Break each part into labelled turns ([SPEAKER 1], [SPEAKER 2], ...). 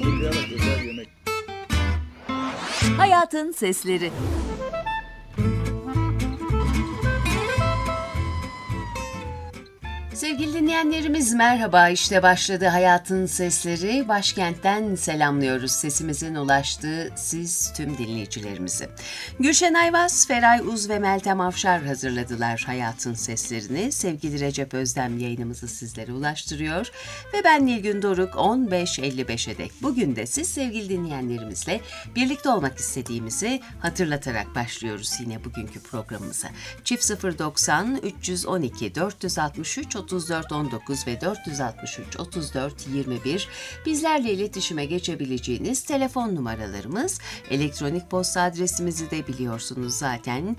[SPEAKER 1] Yıkayarak özel yemek.
[SPEAKER 2] Hayatın Sesleri. Sevgili dinleyenlerimiz merhaba, işte başladı Hayatın Sesleri. Başkentten selamlıyoruz sesimizin ulaştığı siz tüm dinleyicilerimizi. Gülşen Ayvaz, Feray Uz ve Meltem Afşar hazırladılar Hayatın Seslerini. Sevgili Recep Özdem yayınımızı sizlere ulaştırıyor. Ve ben Nilgün Doruk 15.55'e dek bugün de siz sevgili dinleyenlerimizle birlikte olmak istediğimizi hatırlatarak başlıyoruz yine bugünkü programımıza. Çift 090 312 463 3419 ve 463 3421 bizlerle iletişime geçebileceğiniz telefon numaralarımız. Elektronik posta adresimizi de biliyorsunuz zaten.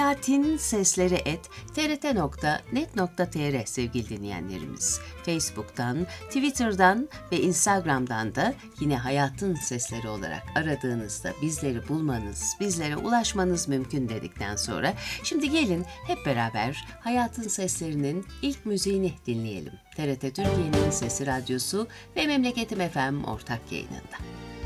[SPEAKER 2] hayatinSesleri@trt.net.tr sevgili dinleyenlerimiz. Facebook'tan, Twitter'dan ve Instagram'dan da yine Hayatın Sesleri olarak aradığınızda bizleri bulmanız, bizlere ulaşmanız mümkün dedikten sonra şimdi gelin hep beraber Hayatın Sesleri'nin ilk müziğini dinleyelim. TRT Türkiye'nin Sesi Radyosu ve Memleketim FM ortak yayınında.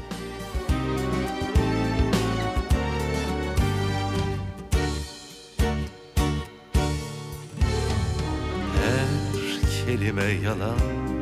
[SPEAKER 3] Her kelime yalan,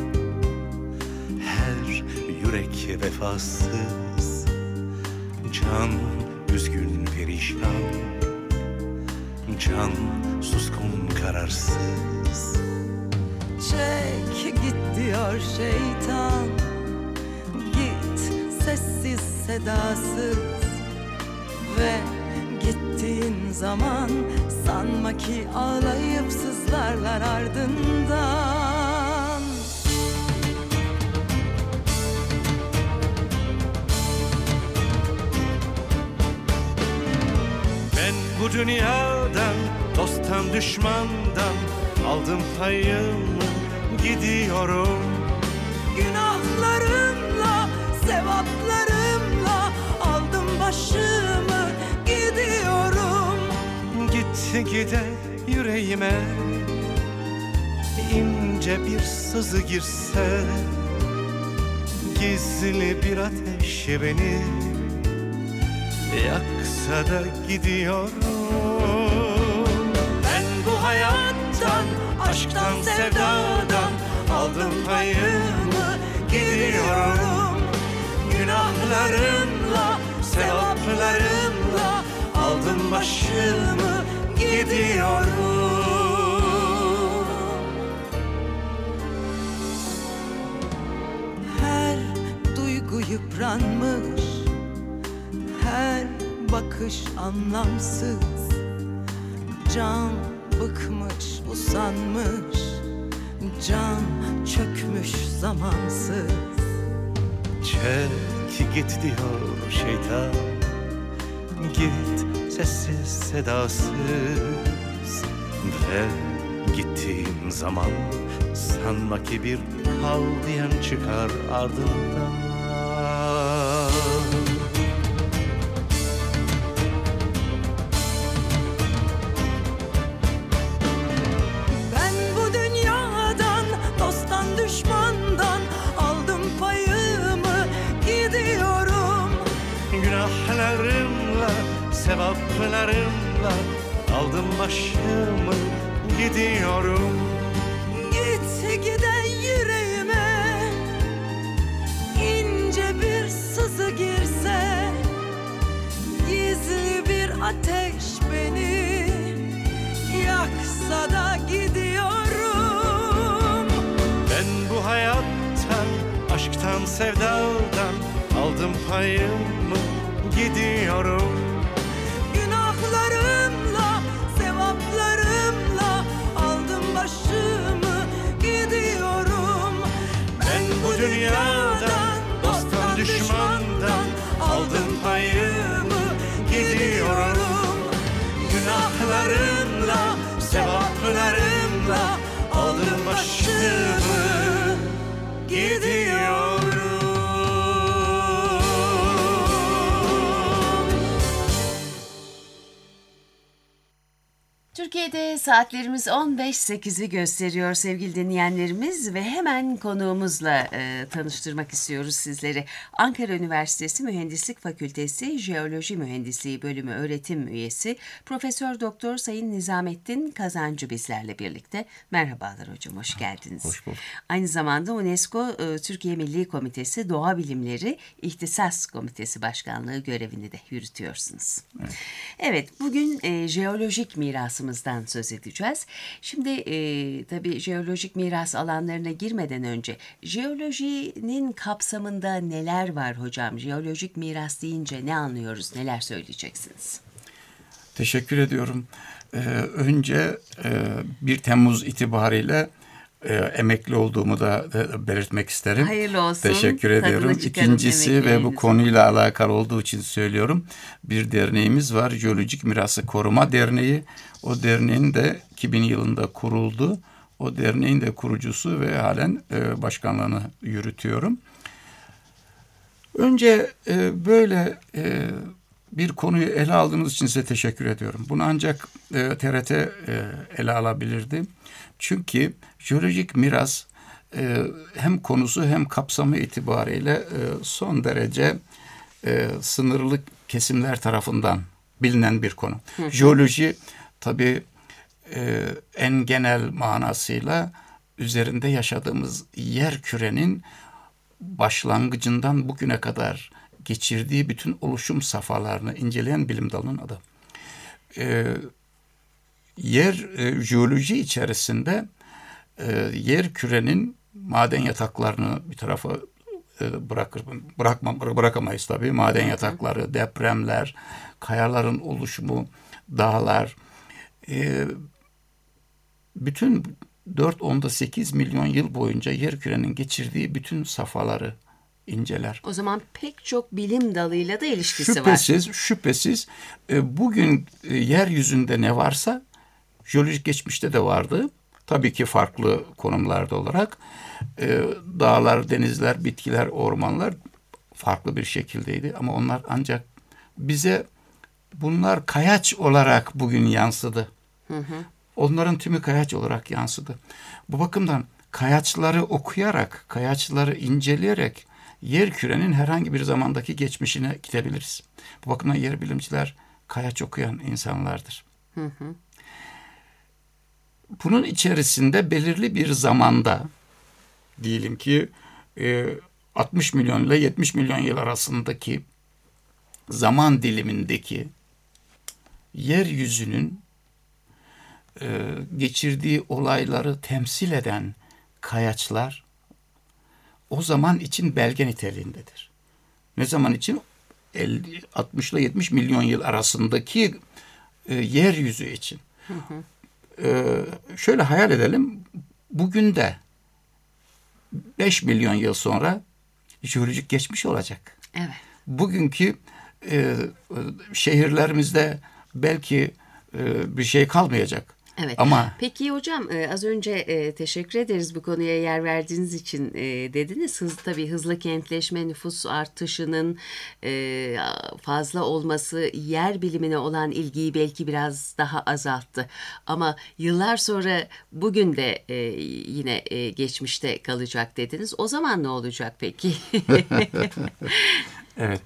[SPEAKER 3] her yürek vefasız, can üzgün perişan, can suskun kararsız.
[SPEAKER 4] Çek git diyor şeytan, git sessiz sedasız. Ve gittiğin zaman sanma ki ağlayıp sızlarlar ardından.
[SPEAKER 3] Ben bu dünyadan, dosttan düşmandan aldım payımı, gidiyorum.
[SPEAKER 4] Günahlarımla, sevaplarımla aldım başımı, gidiyorum.
[SPEAKER 3] Gitti gide yüreğime ince bir sızı girse, gizli bir ateş beni yaksa da gidiyorum. Ben bu hayattan, aşktan, sevdadan aldım payımı, gidiyorum. Günahlarımla, sevaplarımla aldım başımı, gidiyorum.
[SPEAKER 4] Her duygu yıpranmış, her bakış anlamsız. Can bıkmış, usanmış, can çökmüş zamansız.
[SPEAKER 3] Çek git diyor şeytan, git sessiz sedasız. Ve gittiğim zaman sanma ki bir kal diyen çıkar ardından.
[SPEAKER 4] Ben bu dünyadan, dosttan düşmandan aldım payımı, gidiyorum.
[SPEAKER 3] Günahlarımla, sevaplarımla aldım başımı, gidiyorum.
[SPEAKER 4] Git giden yüreğime ince bir sızı girse, gizli bir ateş beni yaksa da gidiyorum.
[SPEAKER 3] Ben bu hayattan, aşktan, sevdadan aldım payımı, gidiyorum.
[SPEAKER 4] Günahlarımla, sevaplarımla aldım başımı, gidiyorum.
[SPEAKER 3] Ben bu dünyadan, dosttan, düşmandan aldım payımı, gidiyorum. Günahlarımla, sevaplarımla aldım başımı, gidiyorum.
[SPEAKER 2] Türkiye'de saatlerimiz 15.08'i gösteriyor sevgili dinleyenlerimiz ve hemen konuğumuzla tanıştırmak istiyoruz sizleri. Ankara Üniversitesi Mühendislik Fakültesi Jeoloji Mühendisliği Bölümü öğretim üyesi Profesör Doktor Sayın Nizamettin Kazancı bizlerle birlikte. Merhabalar hocam, hoş geldiniz.
[SPEAKER 3] Hoş bulduk.
[SPEAKER 2] Aynı zamanda UNESCO Türkiye Milli Komitesi Doğa Bilimleri İhtisas Komitesi Başkanlığı görevini de yürütüyorsunuz. Evet, bugün jeolojik mirasımızdan söz edeceğiz. Şimdi tabii jeolojik miras alanlarına girmeden önce jeolojinin kapsamında neler var hocam? Jeolojik miras deyince ne anlıyoruz? Neler söyleyeceksiniz?
[SPEAKER 1] Teşekkür ediyorum. Önce 1 Temmuz itibariyle emekli olduğumu da belirtmek isterim.
[SPEAKER 2] Hayırlı olsun.
[SPEAKER 1] Teşekkür ediyorum. İkincisi ve bu konuyla alakalı olduğu için söylüyorum. Bir derneğimiz var. Jeolojik Mirası Koruma Derneği. O derneğin de 2000 yılında kuruldu. O derneğin de kurucusu ve halen başkanlığını yürütüyorum. Önce böyle bir konuyu ele aldığınız için size teşekkür ediyorum. Bunu ancak TRT ele alabilirdi. Çünkü jeolojik miras hem konusu hem kapsamı itibariyle son derece sınırlı kesimler tarafından bilinen bir konu. Jeoloji tabii en genel manasıyla üzerinde yaşadığımız yer kürenin başlangıcından bugüne kadar geçirdiği bütün oluşum safhalarını inceleyen bilim dalının adı. Jeoloji içerisinde yer kürenin maden yataklarını bir tarafa bırakamayız tabii. Maden yatakları, depremler, kayaların oluşumu, dağlar, bütün 4.8 milyon yıl boyunca yer kürenin geçirdiği bütün safhaları inceler.
[SPEAKER 2] O zaman pek çok bilim dalıyla da ilişkisi var.
[SPEAKER 1] Şüphesiz. Bugün yeryüzünde ne varsa jeolojik geçmişte de vardı. Tabii ki farklı konumlarda olarak. Dağlar, denizler, bitkiler, ormanlar farklı bir şekildeydi. Ama onlar ancak bize bunlar kayaç olarak bugün yansıdı. Onların tümü kayaç olarak yansıdı. Bu bakımdan kayaçları okuyarak, kayaçları inceleyerek yer kürenin herhangi bir zamandaki geçmişine gidebiliriz. Bu bakımdan yer bilimciler kayaç okuyan insanlardır. Bunun içerisinde belirli bir zamanda, diyelim ki 60 milyon ile 70 milyon yıl arasındaki zaman dilimindeki yeryüzünün geçirdiği olayları temsil eden kayaçlar o zaman için belge niteliğindedir. Ne zaman için? 60 ile 70 milyon yıl arasındaki yeryüzü için. Şöyle hayal edelim. Bugün de 5 milyon yıl sonra jeolojik geçmiş olacak.
[SPEAKER 2] Evet.
[SPEAKER 1] Bugünkü şehirlerimizde belki bir şey kalmayacak.
[SPEAKER 2] Evet.
[SPEAKER 1] Ama
[SPEAKER 2] peki hocam az önce teşekkür ederiz bu konuya yer verdiğiniz için dediniz. Tabii hızlı kentleşme, nüfus artışının fazla olması yer bilimine olan ilgiyi belki biraz daha azalttı. Ama yıllar sonra bugün de yine geçmişte kalacak dediniz. O zaman ne olacak peki?
[SPEAKER 1] Evet.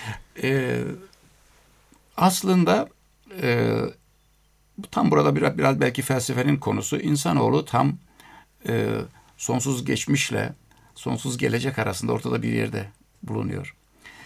[SPEAKER 1] Aslında tam burada biraz belki felsefenin konusu. İnsanoğlu tam sonsuz geçmişle sonsuz gelecek arasında ortada bir yerde bulunuyor.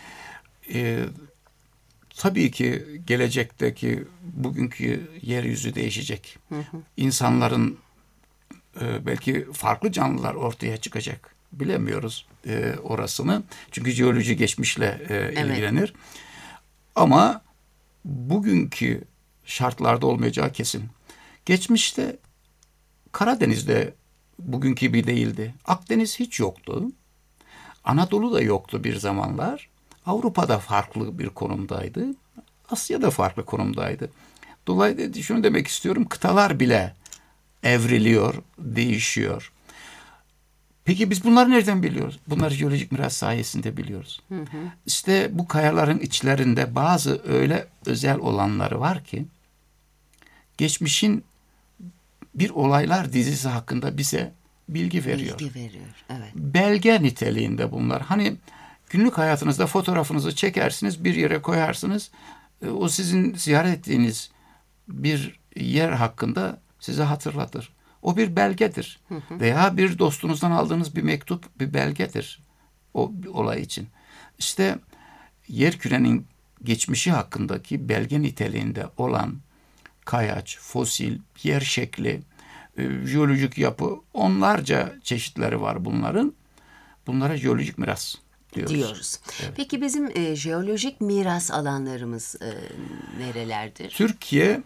[SPEAKER 1] Tabii ki gelecekteki bugünkü yeryüzü değişecek. İnsanların belki farklı canlılar ortaya çıkacak. Bilemiyoruz orasını. Çünkü jeoloji geçmişle ilgilenir. Ama bugünkü şartlarda olmayacağı kesin. Geçmişte Karadeniz'de bugünkü gibi değildi. Akdeniz hiç yoktu. Anadolu da yoktu bir zamanlar. Avrupa'da farklı bir konumdaydı. Asya'da farklı konumdaydı. Dolayısıyla şunu demek istiyorum. Kıtalar bile evriliyor, değişiyor. Peki biz bunları nereden biliyoruz? Bunları jeolojik miras sayesinde biliyoruz. İşte bu kayaların içlerinde bazı öyle özel olanları var ki geçmişin bir olaylar dizisi hakkında bize bilgi veriyor.
[SPEAKER 2] Bilgi veriyor, evet.
[SPEAKER 1] Belge niteliğinde bunlar. Hani günlük hayatınızda fotoğrafınızı çekersiniz, bir yere koyarsınız. O sizin ziyaret ettiğiniz bir yer hakkında size hatırlatır. O bir belgedir. Veya bir dostunuzdan aldığınız bir mektup bir belgedir o olay için. İşte yerkürenin geçmişi hakkındaki belge niteliğinde olan kayaç, fosil, yer şekli, jeolojik yapı, onlarca çeşitleri var bunların. Bunlara jeolojik miras diyoruz.
[SPEAKER 2] Evet. Peki bizim jeolojik miras alanlarımız nerelerdir?
[SPEAKER 1] Türkiye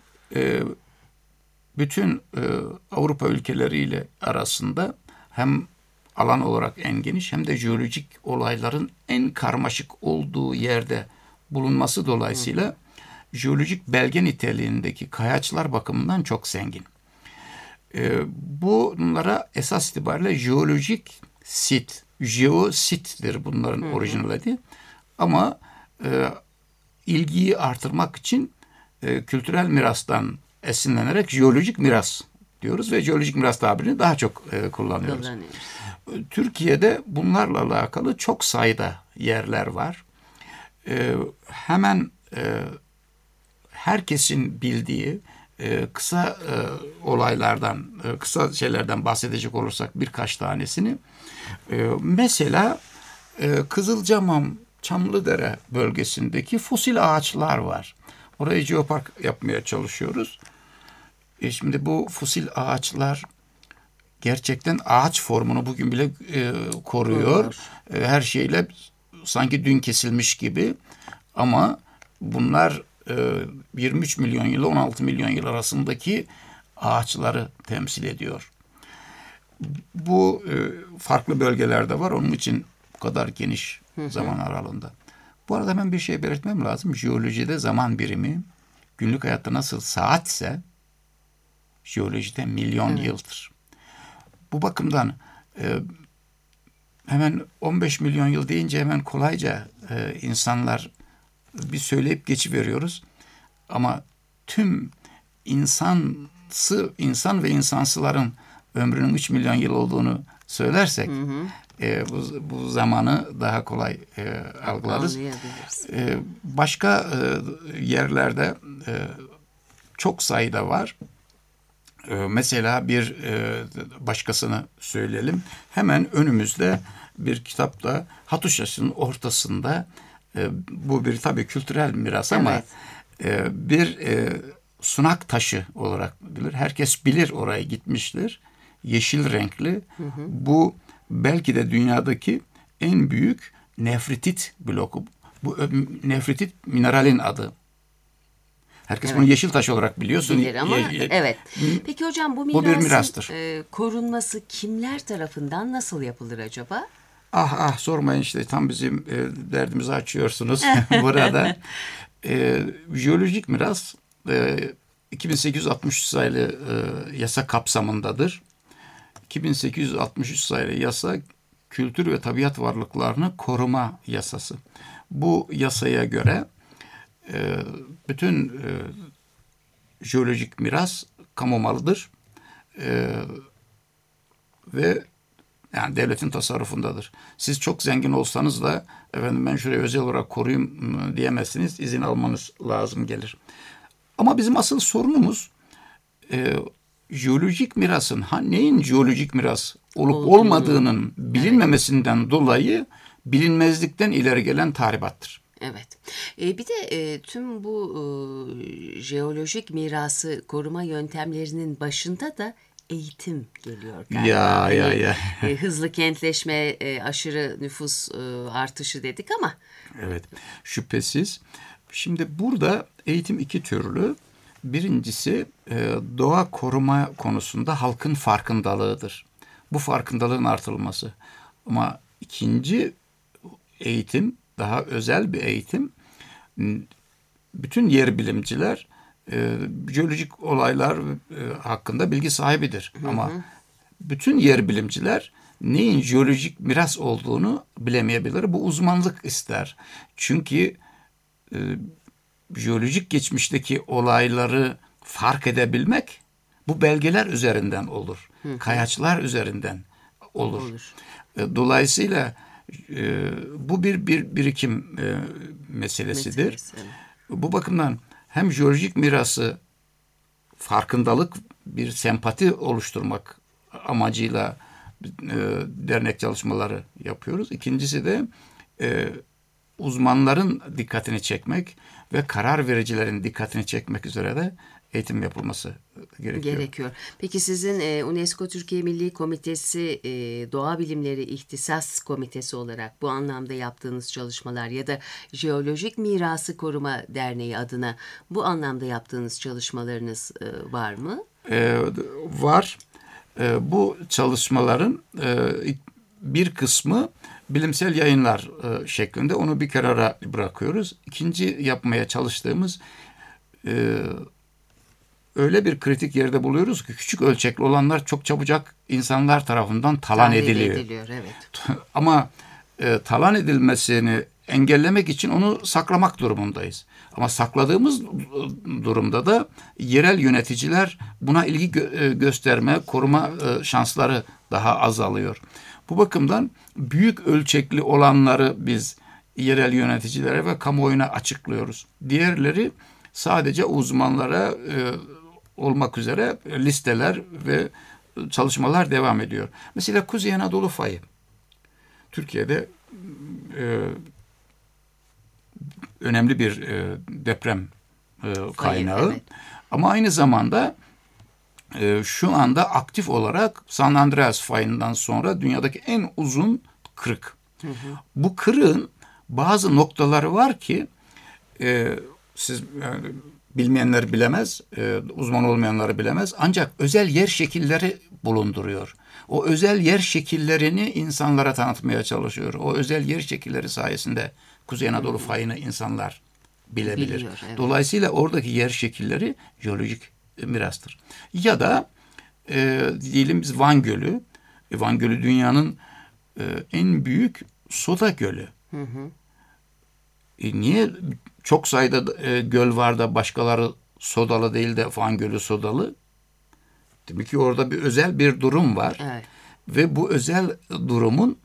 [SPEAKER 1] bütün Avrupa ülkeleriyle arasında hem alan olarak en geniş hem de jeolojik olayların en karmaşık olduğu yerde bulunması dolayısıyla jeolojik belge niteliğindeki kayaçlar bakımından çok zengin. Bunlara esas itibariyle jeolojik sit, jeosittir bunların orijinal adı. Ama ilgiyi artırmak için kültürel mirastan esinlenerek jeolojik miras diyoruz ve jeolojik miras tabirini daha çok kullanıyoruz. Türkiye'de bunlarla alakalı çok sayıda yerler var. Hemen herkesin bildiği kısa olaylardan, kısa şeylerden bahsedecek olursak birkaç tanesini. Mesela Kızılcamam, Çamlıdere bölgesindeki fosil ağaçlar var. Orayı jeopark yapmaya çalışıyoruz. Şimdi bu fosil ağaçlar gerçekten ağaç formunu bugün bile koruyor. Her şeyle sanki dün kesilmiş gibi. Ama bunlar 23 milyon yıl 16 milyon yıl arasındaki ağaçları temsil ediyor. Bu farklı bölgelerde var. Onun için bu kadar geniş zaman aralığında. Bu arada ben bir şey belirtmem lazım. Jeolojide zaman birimi günlük hayatta nasıl saatse jeolojide milyon yıldır. Bu bakımdan hemen 15 milyon yıl deyince hemen kolayca insanlar bir söyleyip geçiveriyoruz. Ama tüm insan ve insansıların ömrünün 3 milyon yıl olduğunu söylersek bu zamanı daha kolay algılarız. Başka yerlerde çok sayıda var. Mesela bir başkasını söyleyelim. Hemen önümüzde bir kitapta Hatuşas'ın ortasında bu bir tabii kültürel miras ama bir sunak taşı olarak bilir. Herkes bilir, oraya gitmiştir. Yeşil renkli. Bu belki de dünyadaki en büyük nefritit bloku. Bu nefritit mineralin adı. Herkes bunu yeşil taş olarak biliyorsun.
[SPEAKER 2] Bilir ama evet. Peki hocam bu mirasın korunması kimler tarafından nasıl yapılır acaba?
[SPEAKER 1] Sormayın işte tam bizim derdimizi açıyorsunuz burada. Jeolojik miras 2863 sayılı yasa kapsamındadır. 2863 sayılı yasa kültür ve tabiat varlıklarını koruma yasası. Bu yasaya göre bütün jeolojik miras kamu malıdır ve yani devletin tasarrufundadır. Siz çok zengin olsanız da efendim ben şurayı özel olarak koruyayım diyemezsiniz. İzin almanız lazım gelir. Ama bizim asıl sorunumuz jeolojik mirasın neyin jeolojik miras olup olmadığının bilinmemesinden dolayı bilinmezlikten ileri gelen tahribattır.
[SPEAKER 2] Evet. Bir de tüm bu jeolojik mirası koruma yöntemlerinin başında da eğitim geliyor galiba.
[SPEAKER 1] Ya.
[SPEAKER 2] Hızlı kentleşme, aşırı nüfus artışı dedik ama.
[SPEAKER 1] Evet, şüphesiz. Şimdi burada eğitim iki türlü. Birincisi doğa koruma konusunda halkın farkındalığıdır. Bu farkındalığın artırılması. Ama ikinci eğitim, daha özel bir eğitim. Bütün yer bilimciler jeolojik olaylar hakkında bilgi sahibidir. Ama bütün yer bilimciler neyin jeolojik miras olduğunu bilemeyebilir. Bu uzmanlık ister. Çünkü jeolojik geçmişteki olayları fark edebilmek bu belgeler üzerinden olur. Kayaçlar üzerinden olur. Dolayısıyla bu bir birikim meselesidir.
[SPEAKER 2] Meselesi.
[SPEAKER 1] Bu bakımdan hem jeolojik mirası farkındalık, bir sempati oluşturmak amacıyla dernek çalışmaları yapıyoruz. İkincisi de uzmanların dikkatini çekmek ve karar vericilerin dikkatini çekmek üzere de eğitim yapılması gerekiyor.
[SPEAKER 2] Peki sizin UNESCO Türkiye Milli Komitesi Doğa Bilimleri İhtisas Komitesi olarak bu anlamda yaptığınız çalışmalar ya da Jeolojik Mirası Koruma Derneği adına bu anlamda yaptığınız çalışmalarınız var mı?
[SPEAKER 1] Var. Bu çalışmaların bir kısmı bilimsel yayınlar şeklinde, onu bir kenara bırakıyoruz. İkinci yapmaya çalıştığımız öyle bir kritik yerde buluyoruz ki küçük ölçekli olanlar çok çabucak insanlar tarafından talan ediliyor.
[SPEAKER 2] Evet.
[SPEAKER 1] Ama talan edilmesini engellemek için onu saklamak durumundayız. Ama sakladığımız durumda da yerel yöneticiler buna ilgi gösterme, koruma şansları daha azalıyor. Bu bakımdan büyük ölçekli olanları biz yerel yöneticilere ve kamuoyuna açıklıyoruz. Diğerleri sadece uzmanlara olmak üzere listeler ve çalışmalar devam ediyor. Mesela Kuzey Anadolu Fayı. Türkiye'de önemli bir deprem kaynağı.
[SPEAKER 2] Evet.
[SPEAKER 1] Ama aynı zamanda şu anda aktif olarak San Andreas Fayı'ndan sonra dünyadaki en uzun kırık. Bu kırığın bazı noktaları var ki siz bilmeyenler bilemez, uzman olmayanları bilemez. Ancak özel yer şekilleri bulunduruyor. O özel yer şekillerini insanlara tanıtmaya çalışıyor. O özel yer şekilleri sayesinde Kuzey Anadolu Fayı'nı insanlar bilebilir.
[SPEAKER 2] Biliyor, evet.
[SPEAKER 1] Dolayısıyla oradaki yer şekilleri jeolojik mirastır. Ya da diyelim biz Van Gölü. Van Gölü dünyanın en büyük soda gölü. Niye çok sayıda göl var da başkaları sodalı değil de Van Gölü sodalı? Demek ki orada bir özel bir durum var.
[SPEAKER 2] Evet.
[SPEAKER 1] Ve bu özel durumun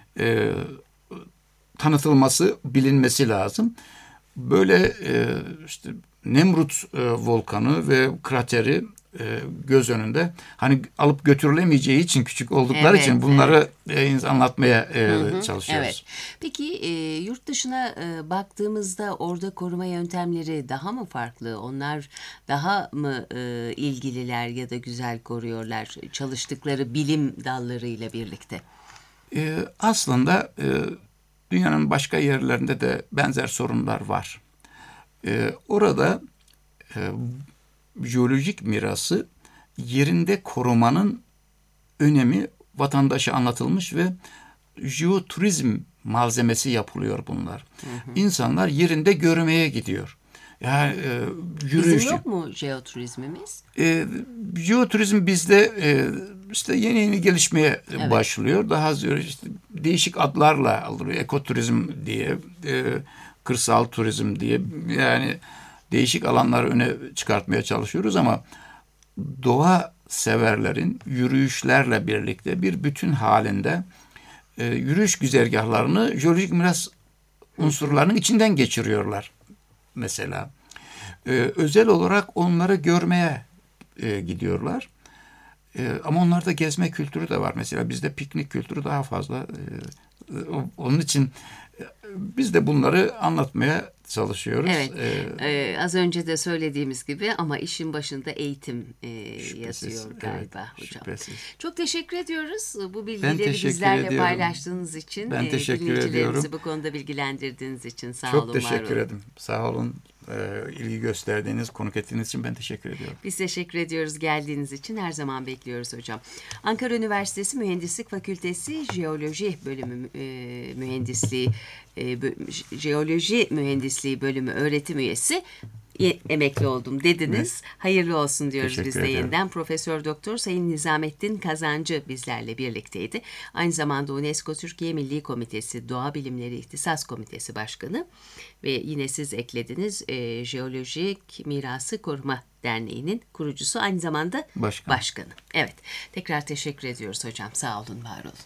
[SPEAKER 1] tanıtılması, bilinmesi lazım. Böyle işte Nemrut volkanı ve krateri göz önünde, hani alıp götürülemeyeceği için, küçük oldukları için bunları anlatmaya çalışıyoruz.
[SPEAKER 2] Evet. Peki yurt dışına baktığımızda orada koruma yöntemleri daha mı farklı? Onlar daha mı ilgililer ya da güzel koruyorlar çalıştıkları bilim dallarıyla birlikte?
[SPEAKER 1] Aslında dünyanın başka yerlerinde de benzer sorunlar var. Orada jeolojik mirası yerinde korumanın önemi vatandaşa anlatılmış ve jeoturizm malzemesi yapılıyor bunlar. İnsanlar yerinde görmeye gidiyor. Yani yürüyüş.
[SPEAKER 2] Bizim yok mu jeoturizmimiz?
[SPEAKER 1] Jeoturizm bizde işte yeni gelişmeye başlıyor. Daha işte değişik adlarla alınıyor. Ekoturizm diye, kırsal turizm diye, yani değişik alanları öne çıkartmaya çalışıyoruz ama doğa severlerin yürüyüşlerle birlikte bir bütün halinde yürüyüş güzergahlarını jeolojik miras unsurlarının içinden geçiriyorlar mesela. Özel olarak onları görmeye gidiyorlar. Ama onlarda gezme kültürü de var. Mesela bizde piknik kültürü daha fazla. Onun için biz de bunları anlatmaya çalışıyoruz.
[SPEAKER 2] Evet. Az önce de söylediğimiz gibi ama işin başında eğitim yazıyor galiba hocam.
[SPEAKER 1] Şüphesiz.
[SPEAKER 2] Çok teşekkür ediyoruz. Bu bilgileri bizlerle paylaştığınız için.
[SPEAKER 1] Ben teşekkür
[SPEAKER 2] dinleyicilerimizi
[SPEAKER 1] ediyorum.
[SPEAKER 2] bu konuda bilgilendirdiğiniz için sağ
[SPEAKER 1] Çok
[SPEAKER 2] olun.
[SPEAKER 1] teşekkür ederim. Sağ olun. İlgi gösterdiğiniz, konuk ettiğiniz için ben teşekkür ediyorum.
[SPEAKER 2] Biz teşekkür ediyoruz geldiğiniz için. Her zaman bekliyoruz hocam. Ankara Üniversitesi Mühendislik Fakültesi Jeoloji Bölümü Jeoloji Mühendisliği Bölümü öğretim üyesi emekli oldum dediniz. Evet. Hayırlı olsun diyoruz biz de yeniden. Profesör Doktor Sayın Nizamettin Kazancı bizlerle birlikteydi. Aynı zamanda UNESCO Türkiye Milli Komitesi Doğa Bilimleri İhtisas Komitesi Başkanı ve yine siz eklediniz Jeolojik Mirası Koruma Derneği'nin kurucusu, aynı zamanda başkanı. Evet. Tekrar teşekkür ediyoruz hocam. Sağ olun, var olun.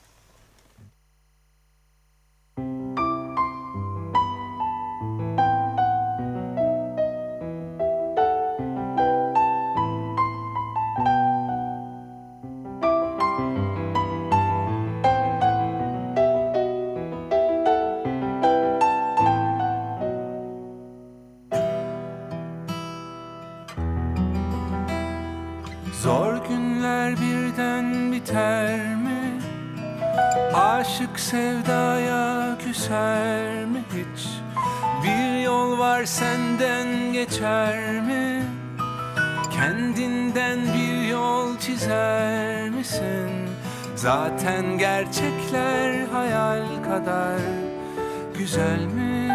[SPEAKER 5] Zor günler birden biter mi? Aşık sevdaya küser mi hiç? Bir yol var senden geçer mi? Kendinden bir yol çizer misin? Zaten gerçekler hayal kadar güzel mi?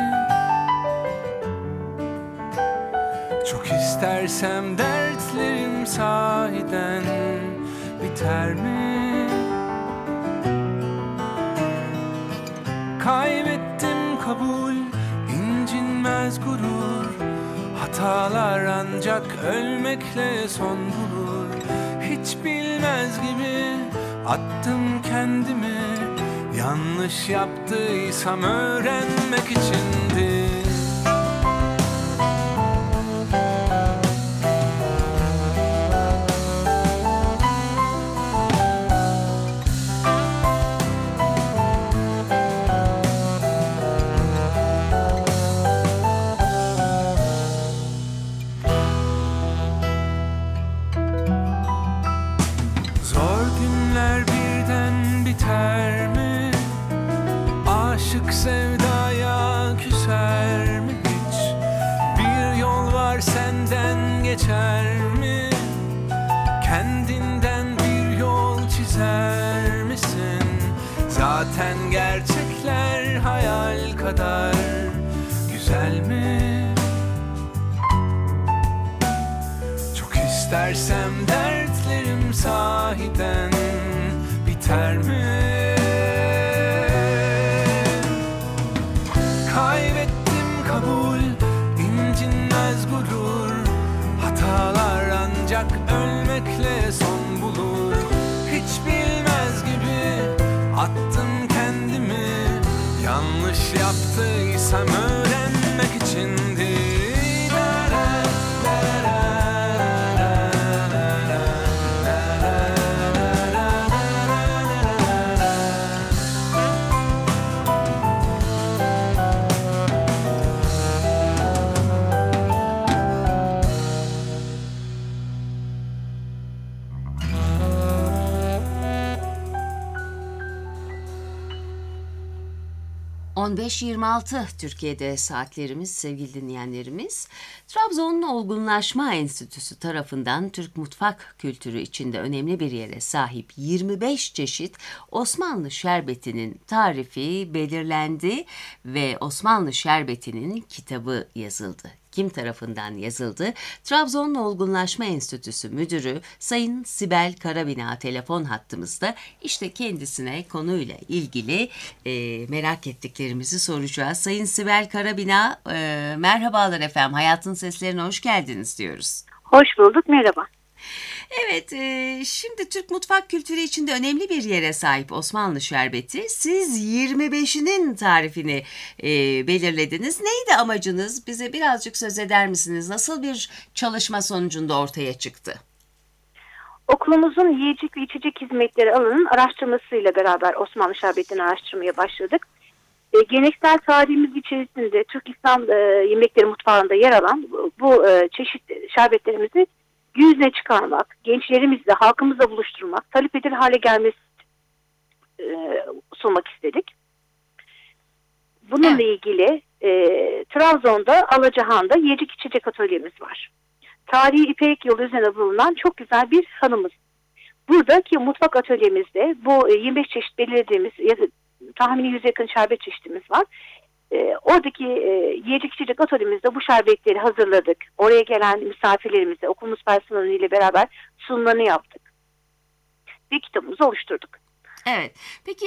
[SPEAKER 5] Çok istersem dertlerim sahiden biter mi? Kaybettim kabul, incinmez gurur. Hatalar ancak ölmekle son bulur. Hiç bilmez gibi attım kendimi. Yanlış yaptıysam öğrenmek içindi. Sevdaya küser mi hiç? Bir yol var senden geçer mi? Kendinden bir yol çizer misin? Zaten gerçekler hayal kadar güzel mi? Çok istersem dertlerim sahiden biter mi? Kaybettim kabul, incinmez gurur. Hatalar ancak ölmekle son bulur. Hiç bilmez gibi attım kendimi. Yanlış yaptıysam öğrenmek içindi.
[SPEAKER 2] ...15.26 Türkiye'de saatlerimiz sevgili dinleyenlerimiz. Trabzon Olgunlaşma Enstitüsü tarafından Türk mutfak kültürü içinde önemli bir yere sahip 25 çeşit Osmanlı şerbetinin tarifi belirlendi ve Osmanlı şerbetinin kitabı yazıldı. Kim tarafından yazıldı? Trabzon Olgunlaşma Enstitüsü Müdürü Sayın Sibel Karabina telefon hattımızda. İşte kendisine konuyla ilgili merak ettiklerimizi soracağız. Sayın Sibel Karabina, merhabalar efendim. Hayatın Seslerine hoş geldiniz diyoruz.
[SPEAKER 6] Hoş bulduk, merhaba.
[SPEAKER 2] Evet, şimdi Türk mutfak kültürü içinde önemli bir yere sahip Osmanlı şerbeti. Siz 25'inin tarifini belirlediniz. Neydi amacınız? Bize birazcık söz eder misiniz? Nasıl bir çalışma sonucunda ortaya çıktı?
[SPEAKER 6] Okulumuzun yiyecek ve içecek hizmetleri alanının araştırmasıyla beraber Osmanlı şerbetini araştırmaya başladık. Geleneksel tarihimiz içerisinde Türk İslam yemekleri mutfağında yer alan bu çeşit şerbetlerimizi gün yüzüne çıkarmak, gençlerimizle, halkımızla buluşturmak, talep edilir hale gelmesi sunmak istedik. Bununla ilgili Trabzon'da, Alacahan'da yiyecek içecek atölyemiz var. Tarihi İpek yolu üzerine bulunan çok güzel bir hanımız. Buradaki mutfak atölyemizde bu 25 çeşit belirlediğimiz tahmini 100'e yakın şerbet çeşitimiz var. Oradaki yiyecek içecek atölyemizde bu şerbetleri hazırladık. Oraya gelen misafirlerimize okulumuz personeliyle beraber sunumlarını yaptık. Ve kitabımızı oluşturduk.
[SPEAKER 2] Evet. Peki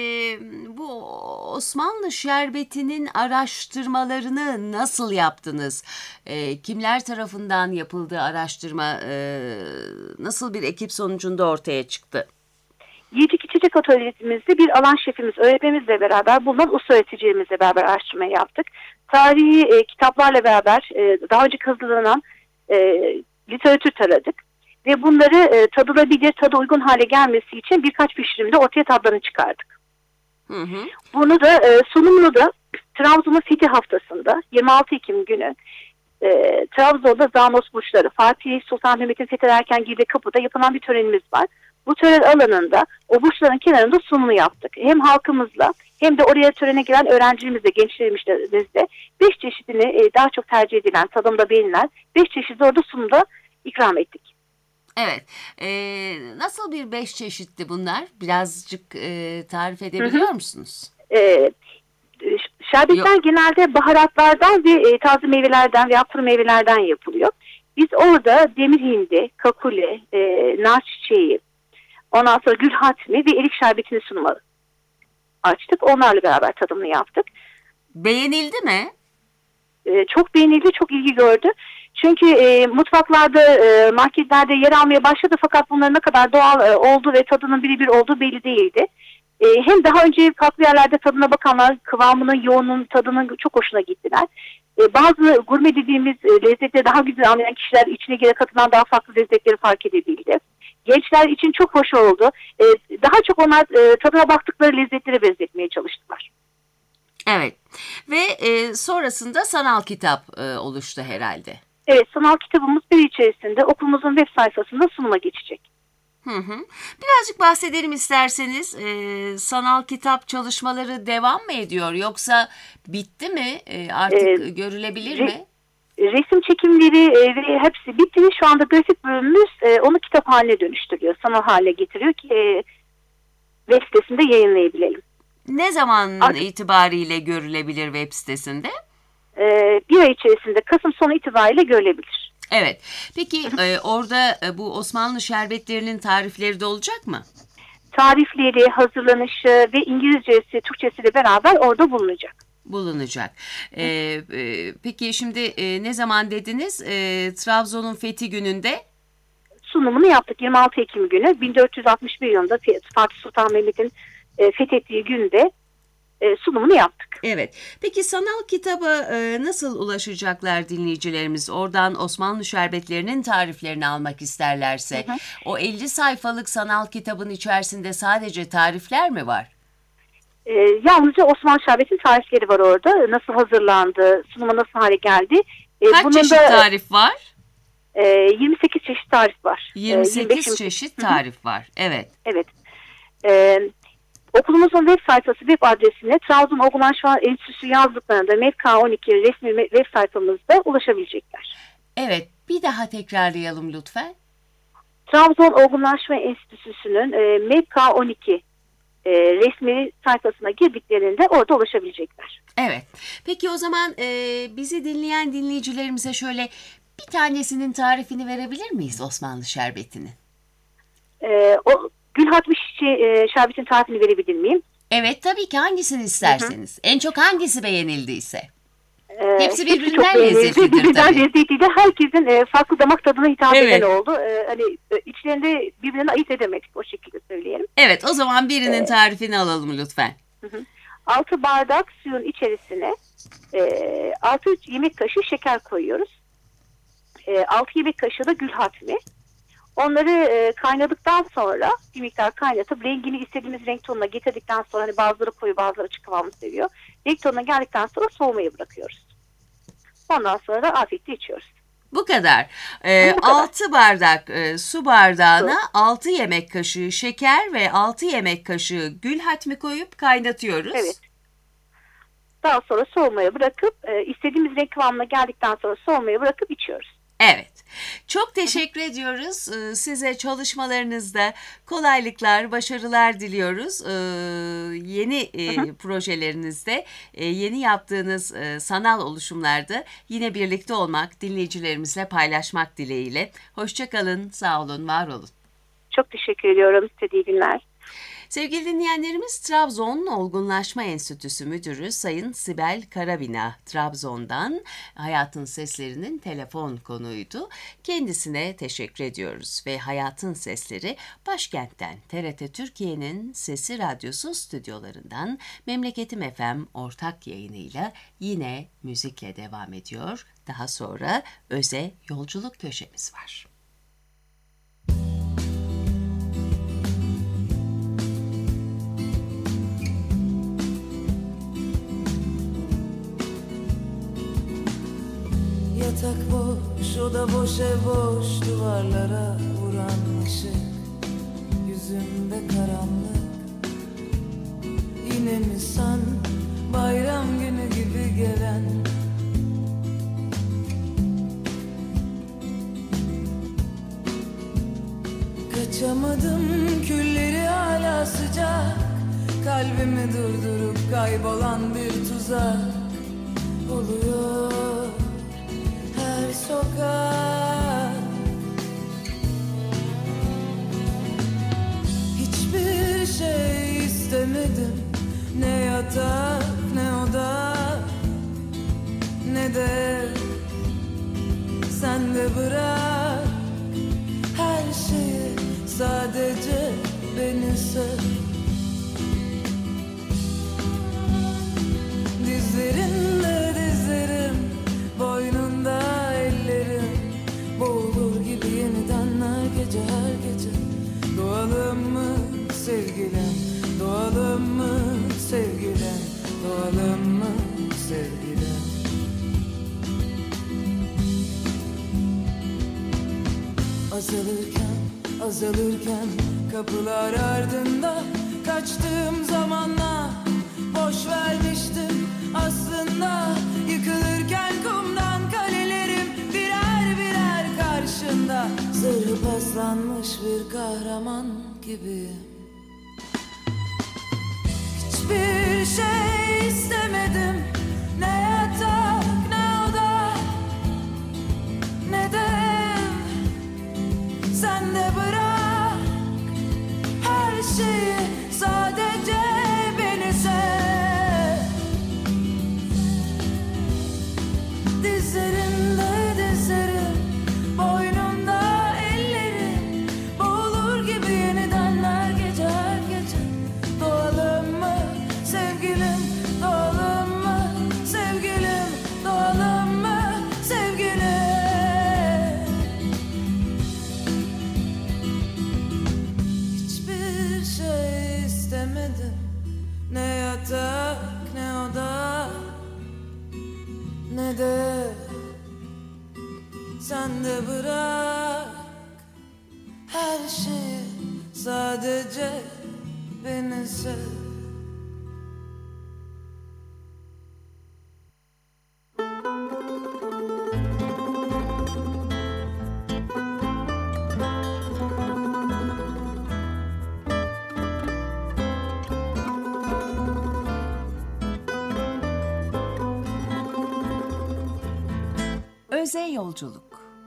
[SPEAKER 2] bu Osmanlı şerbetinin araştırmalarını nasıl yaptınız? Kimler tarafından yapıldı araştırma? Nasıl bir ekip sonucunda ortaya çıktı?
[SPEAKER 6] Yiyecek içecek atölyemizde bir alan şefimiz, öğretmenimizle beraber bulunan usta öğreticilerimizle beraber araştırma yaptık. Tarihi kitaplarla beraber daha önce hazırlanan literatür taradık. Ve bunları tadılabilir, tadı uygun hale gelmesi için birkaç pişirimde ortaya tablarını çıkardık.
[SPEAKER 2] Hı hı.
[SPEAKER 6] Bunu da sunumunu da Trabzon'un Fethi Haftası'nda 26 Ekim günü Trabzon'da Zanos Burçları, Fatih Sultan Mehmet'in fethederken girdiği kapıda yapılan bir törenimiz var. Bu tören alanında o burçların kenarında sunumunu yaptık. Hem halkımızla hem de oraya törene giren öğrencilerimizle, gençlerimizle 5 çeşidini daha çok tercih edilen, tadımda beğenilen 5 çeşidi orada sunumda ikram ettik.
[SPEAKER 2] Evet. Nasıl bir 5 çeşitti bunlar? Birazcık tarif edebiliyor musunuz?
[SPEAKER 6] Şerbetler genelde baharatlardan ve taze meyvelerden veya kuru meyvelerden yapılıyor. Biz orada demir hindi, kakule, nar çiçeği, ondan sonra gül hatmi ve erik şerbetini sunuma açtık. Onlarla beraber tadımını yaptık.
[SPEAKER 2] Beğenildi mi?
[SPEAKER 6] Çok beğenildi, çok ilgi gördü. Çünkü mutfaklarda, marketlerde yer almaya başladı fakat bunların ne kadar doğal olduğu ve tadının birebir olduğu belli değildi. Hem daha önce farklı yerlerde tadına bakanlar kıvamının, yoğunluğun, tadının çok hoşuna gittiler. Bazı gurme dediğimiz lezzetleri daha güzel anlayan kişiler içine göre katılan daha farklı lezzetleri fark edebildi. Gençler için çok hoş oldu. Daha çok onlar tadına baktıkları lezzetlere benzetmeye çalıştılar.
[SPEAKER 2] Evet. Ve sonrasında sanal kitap oluştu herhalde.
[SPEAKER 6] Evet, sanal kitabımız bir içerisinde okulumuzun web sayfasında sunuma geçecek.
[SPEAKER 2] Hı hı. Birazcık bahsedelim isterseniz. Sanal kitap çalışmaları devam mı ediyor yoksa bitti mi? Artık görülebilir mi?
[SPEAKER 6] Resim çekimleri ve hepsi bitti. Şu anda grafik bölümümüz onu kitap haline dönüştürüyor. Sanal hale getiriyor ki web sitesinde yayınlayabilelim.
[SPEAKER 2] Ne zaman itibariyle görülebilir web sitesinde?
[SPEAKER 6] Bir ay içerisinde Kasım sonu itibariyle görülebilir.
[SPEAKER 2] Evet. Peki orada bu Osmanlı şerbetlerinin tarifleri de olacak mı?
[SPEAKER 6] Tarifleri, hazırlanışı ve İngilizcesi, Türkçesiyle beraber orada bulunacak.
[SPEAKER 2] Bulunacak. Peki şimdi ne zaman dediniz? Trabzon'un fethi gününde?
[SPEAKER 6] Sunumunu yaptık 26 Ekim günü. 1461 yılında Fatih Sultan Mehmet'in fethettiği günde sunumunu yaptık.
[SPEAKER 2] Evet. Peki sanal kitaba nasıl ulaşacaklar dinleyicilerimiz? Oradan Osmanlı şerbetlerinin tariflerini almak isterlerse. Hı hı. O 50 sayfalık sanal kitabın içerisinde sadece tarifler mi var?
[SPEAKER 6] Yalnızca Osmanlı şerbetinin tarifleri var orada. Nasıl hazırlandı, sunuma nasıl hale geldi.
[SPEAKER 2] Kaç çeşit tarif var?
[SPEAKER 6] 28 çeşit tarif var.
[SPEAKER 2] 28 çeşit tarif var. Evet.
[SPEAKER 6] Evet. Okulumuzun web sayfası, web adresine Trabzon Olgunlaşma Enstitüsü yazdıklarında MevK12 resmi web sayfamızda ulaşabilecekler.
[SPEAKER 2] Evet, bir daha tekrarlayalım lütfen.
[SPEAKER 6] Trabzon Olgunlaşma Enstitüsü'nün MevK12 resmi sayfasına girdiklerinde orada ulaşabilecekler.
[SPEAKER 2] Evet. Peki o zaman bizi dinleyen dinleyicilerimize şöyle bir tanesinin tarifini verebilir miyiz Osmanlı şerbetinin?
[SPEAKER 6] O Gül Hatmi şerbetin tarifini verebilir miyim?
[SPEAKER 2] Evet, tabii ki hangisini isterseniz. Hı hı. En çok hangisi beğenildiyse. Hepsi birbirinden lezzetlidir
[SPEAKER 6] birbirinden
[SPEAKER 2] tabii.
[SPEAKER 6] Lezzetliydi. Herkesin farklı damak tadına hitap eden oldu. Hani içlerinde birbirinden ayırt edemedik, o şekilde söyleyelim.
[SPEAKER 2] Evet, o zaman birinin tarifini alalım lütfen.
[SPEAKER 6] 6 bardak suyun içerisine 6 yemek kaşığı şeker koyuyoruz. 6 yemek kaşığı da Gül Hatmi. Onları kaynadıktan sonra bir miktar kaynatıp rengini istediğimiz renk tonuna getirdikten sonra hani bazıları koyu bazıları açık kıvamı seviyor. Renk tonuna geldikten sonra soğumaya bırakıyoruz. Ondan sonra da afiyetle içiyoruz.
[SPEAKER 2] Bu kadar. 6 bardak su bardağına 6 yemek kaşığı şeker ve 6 yemek kaşığı Gül Hatmi koyup kaynatıyoruz.
[SPEAKER 6] Evet. Daha sonra soğumaya bırakıp istediğimiz renk kıvamına geldikten sonra soğumaya bırakıp içiyoruz.
[SPEAKER 2] Evet. Çok teşekkür ediyoruz. Size çalışmalarınızda kolaylıklar, başarılar diliyoruz. Yeni projelerinizde, yeni yaptığınız sanal oluşumlarda yine birlikte olmak, dinleyicilerimizle paylaşmak dileğiyle. Hoşça kalın, sağ olun, var olun.
[SPEAKER 6] Çok teşekkür ediyorum. Size iyi günler.
[SPEAKER 2] Sevgili dinleyenlerimiz, Trabzon Olgunlaşma Enstitüsü Müdürü Sayın Sibel Karabina Trabzon'dan Hayatın Seslerinin telefon konuğuydu. Kendisine teşekkür ediyoruz ve Hayatın Sesleri başkentten TRT Türkiye'nin Sesi Radyosu stüdyolarından Memleketim FM ortak yayınıyla yine müzikle devam ediyor. Daha sonra Öze Yolculuk köşemiz var.
[SPEAKER 7] Yatak boş, oda boş, ev boş, duvarlara vuran ışık, yüzümde karanlık. Yine mi sen bayram günü gibi gelen? Kaçamadım, külleri hala sıcak, kalbimi durdurup kaybolan bir tuzak oluyor her sokak. Hiçbir şey istemedim, ne yatak ne oda, ne de sen de bırak her şeyi, sadece beni sev. Dizlerinde dizlerim, boynunda ellerim, boğulur gibi yeniden her gece her gece. Doğalım mı sevgilim, doğalım mı sevgilim, doğalım mı sevgilim? Azalırken kapılar ardında, kaçtığım zamanla boş vermiştim aslında. Yıkılırken kumdan kalelerim birer birer karşında, zırhı paslanmış bir kahraman gibi. Hiçbir şey istemedim, ne yatak ne oda, ne de sen de bırak her şeyi, sadece beni sev. Dizlerinde dizlerim, boynumda ellerim, boğulur gibi yeniden her gece her gece. Doğalım mı sevgilim, doğalım mı sevgilim, doğalım mı sevgilim? Hiçbir şey istemedim, ne yatak ne oda, ne de sen de bırak her şeyi, sadece beni sev.
[SPEAKER 2] Öze Yolculuk.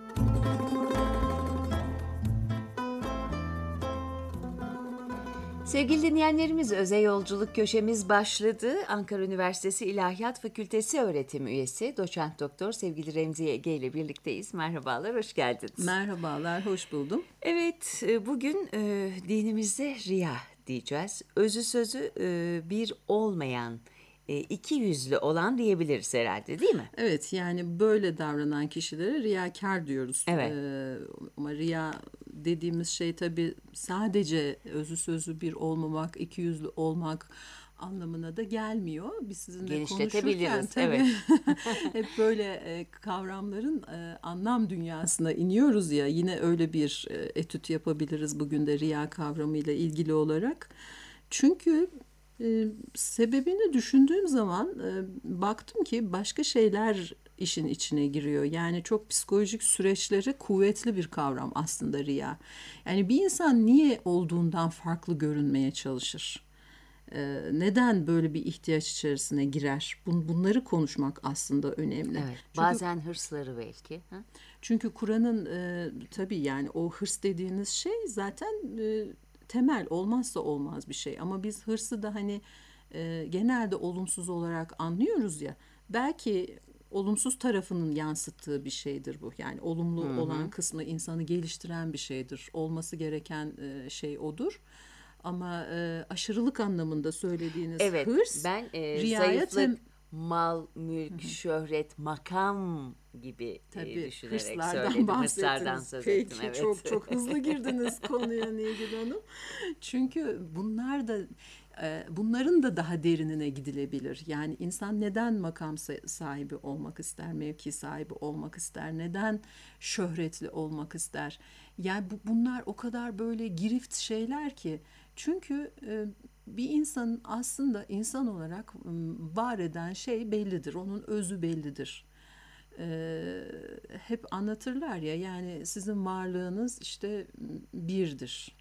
[SPEAKER 2] Sevgili dinleyenlerimiz, Öze Yolculuk köşemiz başladı. Ankara Üniversitesi İlahiyat Fakültesi öğretim üyesi Doçent Doktor sevgili Remziye Ege ile birlikteyiz. Merhabalar, hoş geldiniz.
[SPEAKER 8] Merhabalar, hoş buldum.
[SPEAKER 2] Evet, bugün dinimizde riya diyeceğiz. Özü sözü bir olmayan, iki yüzlü olan diyebiliriz herhalde, değil mi?
[SPEAKER 8] Evet, yani böyle davranan kişilere riyakar diyoruz.
[SPEAKER 2] Evet.
[SPEAKER 8] Ama riya dediğimiz şey tabii sadece özü sözü bir olmamak, iki yüzlü olmak anlamına da gelmiyor. Biz sizinle
[SPEAKER 2] Genişletebiliriz,
[SPEAKER 8] konuşurken tabii hep böyle kavramların anlam dünyasına iniyoruz ya. Yine öyle bir etüt yapabiliriz bugün de riya kavramıyla ilgili olarak. Çünkü sebebini düşündüğüm zaman baktım ki başka şeyler işin içine giriyor. Yani çok psikolojik süreçleri kuvvetli bir kavram aslında riya. Yani bir insan niye olduğundan farklı görünmeye çalışır? Neden böyle bir ihtiyaç içerisine girer? Bunları konuşmak aslında önemli.
[SPEAKER 2] Evet, bazen hırsları belki. Ha?
[SPEAKER 8] Çünkü Kur'an'ın tabii yani o hırs dediğiniz şey zaten temel, olmazsa olmaz bir şey. Ama biz hırsı da hani genelde olumsuz olarak anlıyoruz ya. Belki olumsuz tarafının yansıttığı bir şeydir bu. Yani olumlu olan kısmı insanı geliştiren bir şeydir. Olması gereken şey odur. Ama aşırılık anlamında söylediğiniz hırs,
[SPEAKER 2] ben
[SPEAKER 8] riyaya
[SPEAKER 2] zayıflık, mal, mülk, şöhret, makam gibi düşünerek söyledim. Hırslardan söz ettim.
[SPEAKER 8] Peki, çok hızlı girdiniz konuya Nilgün Hanım. Çünkü bunların da daha derinine gidilebilir. Yani insan neden makam sahibi olmak ister, mevki sahibi olmak ister, neden şöhretli olmak ister? Yani bunlar o kadar böyle girift şeyler ki. Çünkü bir insanın aslında insan olarak var eden şey bellidir. Onun özü bellidir. Hep anlatırlar ya, yani sizin varlığınız işte birdir.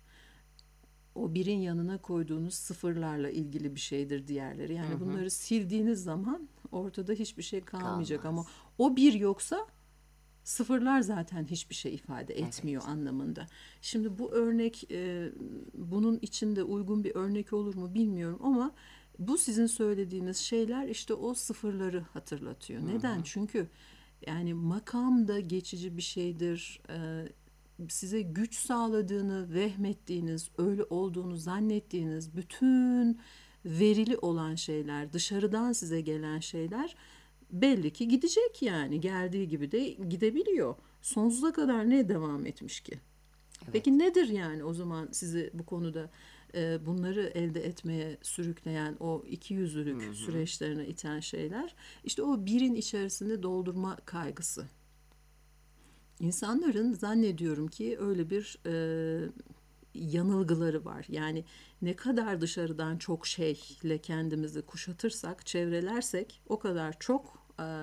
[SPEAKER 8] O birin yanına koyduğunuz sıfırlarla ilgili bir şeydir diğerleri. Yani bunları sildiğiniz zaman ortada hiçbir şey kalmayacak.
[SPEAKER 2] Kalmaz.
[SPEAKER 8] Ama o bir yoksa sıfırlar zaten hiçbir şey ifade etmiyor anlamında. Şimdi bu örnek bunun içinde uygun bir örnek olur mu bilmiyorum ama bu sizin söylediğiniz şeyler işte o sıfırları hatırlatıyor. Neden? Çünkü yani makam da geçici bir şeydir. Size güç sağladığını vehmettiğiniz, öyle olduğunu zannettiğiniz bütün verili olan şeyler, dışarıdan size gelen şeyler belli ki gidecek yani. Geldiği gibi de gidebiliyor. Sonsuza kadar ne devam etmiş ki? Peki nedir yani o zaman sizi bu konuda bunları elde etmeye sürükleyen, o ikiyüzlülük süreçlerine iten şeyler? İşte o birin içerisinde doldurma kaygısı. İnsanların zannediyorum ki öyle bir yanılgıları var. Yani ne kadar dışarıdan çok şeyle kendimizi kuşatırsak, çevrelersek o kadar çok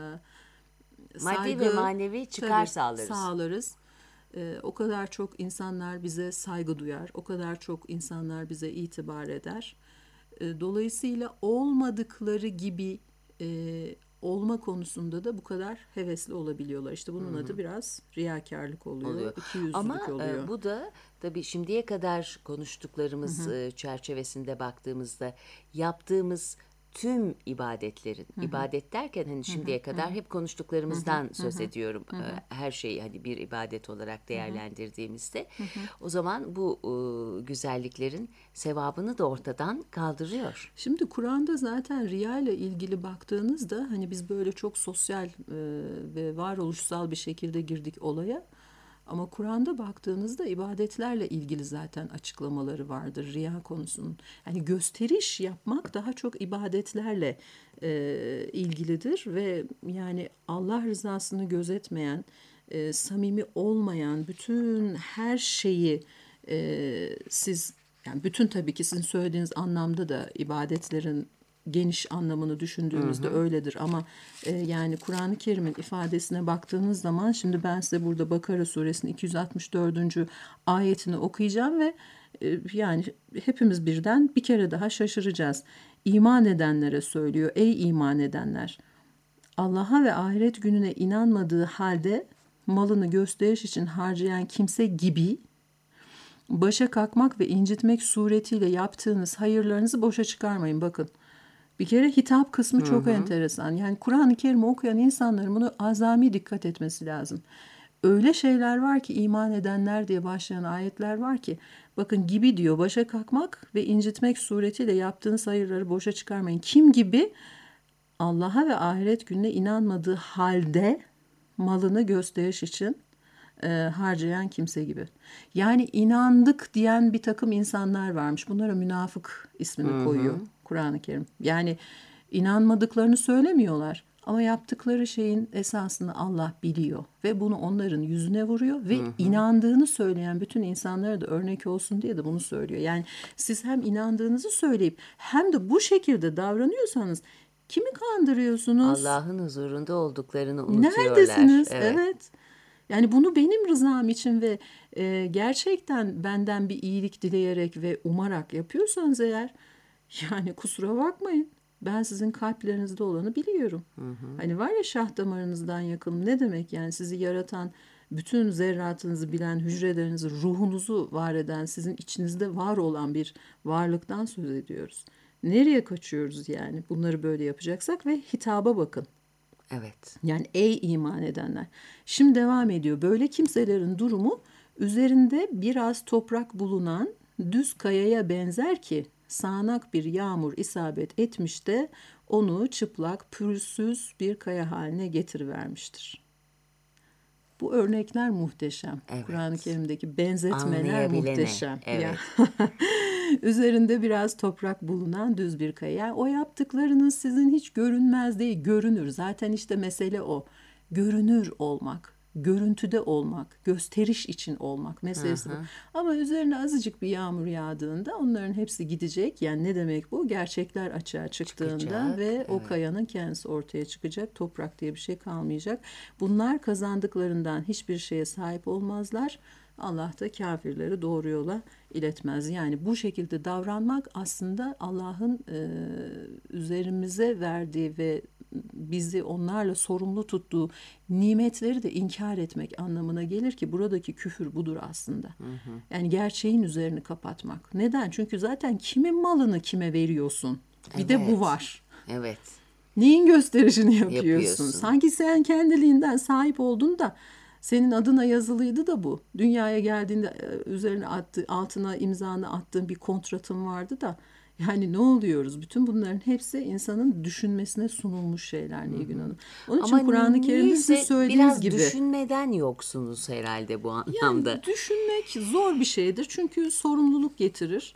[SPEAKER 2] Maddi ve manevi çıkar
[SPEAKER 8] sağlarız. O kadar çok insanlar bize saygı duyar. O kadar çok insanlar bize itibar eder. Dolayısıyla olmadıkları gibi olma konusunda da bu kadar hevesli olabiliyorlar. İşte bunun adı biraz riyakarlık oluyor. İkiyüzlülük oluyor.
[SPEAKER 2] Ama bu da tabii şimdiye kadar konuştuklarımız çerçevesinde baktığımızda yaptığımız tüm ibadetlerin, ibadet derken hani şimdiye kadar hep konuştuklarımızdan söz ediyorum. Her şeyi hani bir ibadet olarak değerlendirdiğimizde o zaman bu güzelliklerin sevabını da ortadan kaldırıyor.
[SPEAKER 8] Şimdi Kur'an'da zaten riya ile ilgili baktığınızda hani biz böyle çok sosyal ve varoluşsal bir şekilde girdik olaya. Ama Kur'an'da baktığınızda ibadetlerle ilgili zaten açıklamaları vardır riya konusunun. Yani gösteriş yapmak daha çok ibadetlerle ilgilidir ve yani Allah rızasını gözetmeyen, samimi olmayan bütün her şeyi siz, yani bütün tabii ki sizin söylediğiniz anlamda da ibadetlerin geniş anlamını düşündüğümüzde öyledir ama yani Kur'an-ı Kerim'in ifadesine baktığınız zaman şimdi ben size burada Bakara suresinin 264. ayetini okuyacağım ve yani hepimiz birden bir kere daha şaşıracağız. İman edenlere söylüyor, ey iman edenler, Allah'a ve ahiret gününe inanmadığı halde malını gösteriş için harcayan kimse gibi başa kalkmak ve incitmek suretiyle yaptığınız hayırlarınızı boşa çıkarmayın. Bakın, bir kere hitap kısmı çok enteresan. Yani Kur'an-ı Kerim'i okuyan insanların bunu azami dikkat etmesi lazım. Öyle şeyler var ki, iman edenler diye başlayan ayetler var ki, bakın gibi diyor, başa kalkmak ve incitmek suretiyle yaptığınız hayırları boşa çıkarmayın. Kim gibi? Allah'a ve ahiret gününe inanmadığı halde malını gösteriş için harcayan kimse gibi. Yani inandık diyen bir takım insanlar varmış. Bunlara münafık ismini koyuyor Kur'an-ı Kerim. Yani inanmadıklarını söylemiyorlar. Ama yaptıkları şeyin esasını Allah biliyor. Ve bunu onların yüzüne vuruyor. Ve inandığını söyleyen bütün insanlara da örnek olsun diye de bunu söylüyor. Yani siz hem inandığınızı söyleyip hem de bu şekilde davranıyorsanız Kimi kandırıyorsunuz?
[SPEAKER 2] Allah'ın huzurunda olduklarını unutuyorlar.
[SPEAKER 8] Neredesiniz? Evet. Yani bunu benim rızam için ve gerçekten benden bir iyilik dileyerek ve umarak yapıyorsanız eğer, yani kusura bakmayın. Ben sizin kalplerinizde olanı biliyorum. Hani var ya, şah damarınızdan yakınım. Ne demek yani? Sizi yaratan, bütün zerratınızı bilen, hücrelerinizi, ruhunuzu var eden, sizin içinizde var olan bir varlıktan söz ediyoruz. Nereye kaçıyoruz yani? Bunları böyle yapacaksak ve hitaba bakın.
[SPEAKER 2] Evet.
[SPEAKER 8] Yani ey iman edenler. Şimdi devam ediyor. Böyle kimselerin durumu üzerinde biraz toprak bulunan düz kayaya benzer ki sağanak bir yağmur isabet etmiş de onu çıplak, pürüzsüz bir kaya haline getirivermiştir. Bu örnekler muhteşem.
[SPEAKER 2] Evet.
[SPEAKER 8] Kur'an-ı Kerim'deki benzetmeler
[SPEAKER 2] Anlayabilene,
[SPEAKER 8] muhteşem.
[SPEAKER 2] evet.
[SPEAKER 8] Ya. Üzerinde biraz toprak bulunan düz bir kaya. Yani o yaptıklarınız sizin hiç görünmez değil, görünür. Zaten işte mesele o. Görünür olmak, görüntüde olmak, gösteriş için olmak meselesi bu. Ama üzerine azıcık bir yağmur yağdığında onların hepsi gidecek. Yani ne demek bu? Gerçekler açığa çıktığında
[SPEAKER 2] Çıkacak,
[SPEAKER 8] ve o kayanın kendisi ortaya çıkacak. Toprak diye bir şey kalmayacak. Bunlar kazandıklarından hiçbir şeye sahip olmazlar. Allah da kafirleri doğru yola iletmez. Yani bu şekilde davranmak aslında Allah'ın üzerimize verdiği ve bizi onlarla sorumlu tuttuğu nimetleri de inkar etmek anlamına gelir ki buradaki küfür budur aslında. Yani gerçeğin üzerini kapatmak. Neden? Çünkü zaten kimin malını kime veriyorsun? Bir de bu var.
[SPEAKER 2] Evet.
[SPEAKER 8] Neyin gösterişini yapıyorsun?
[SPEAKER 2] Yapıyorsun.
[SPEAKER 8] Sanki sen kendiliğinden sahip oldun da senin adına yazılıydı da bu. Dünyaya geldiğinde üzerine altına imzanı attığın bir kontratın vardı da. Yani ne oluyoruz? Bütün bunların hepsi insanın düşünmesine sunulmuş şeyler Nilgün Hanım. Onun için Kur'an-ı Kerim'de siz söylediğiniz gibi.
[SPEAKER 2] Biraz düşünmeden yoksunuz herhalde bu anlamda.
[SPEAKER 8] Yani düşünmek zor bir şeydir. Çünkü sorumluluk getirir.